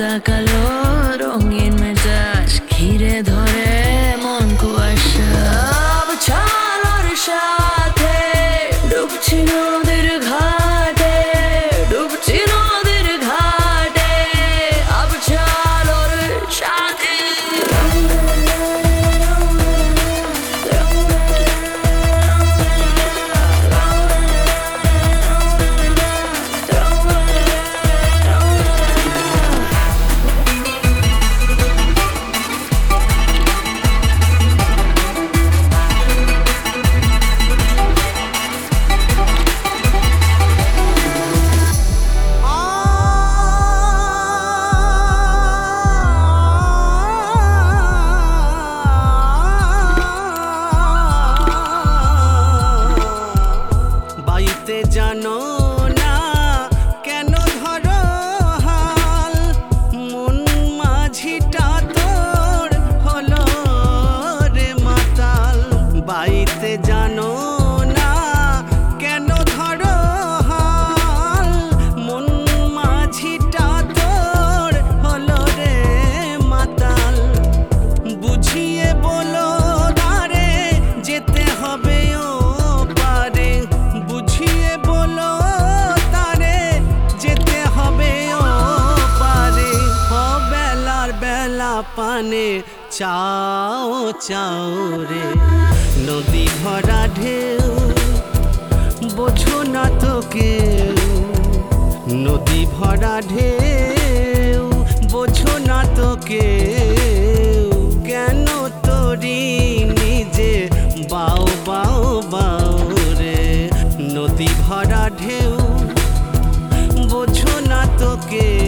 সাদা কালো রঙিন মেজাজ ঘিরে ধরে মন কুয়াশা আবছালোর সাথে ডুবছি নদীর ঘাটে ডুবছি নদীর ঘাটে আবছালোর সাথে জানো না কেন ধরো হাল মন মাঝিটা তোর হলো রে মাতাল বাইতে জানো না কেন ধরো হাল মন মাঝিটা তোর হলো রে মাতাল বুঝিয়ে বলো দারে যেতে হবে ও পারে বুঝিয়ে বলো তারে যেতে হবে ও পারে ও বেলার বেলা পানে চাও চাও রে নদী ভরা ঢেউ বোঝো না তো কেউ নদী ভরা ঢেউ বোঝো না তো কেউ কেন তোরি নিজে বাও বাও বাও রে নদী ভরা ঢেউ বোঝো না তো কেউ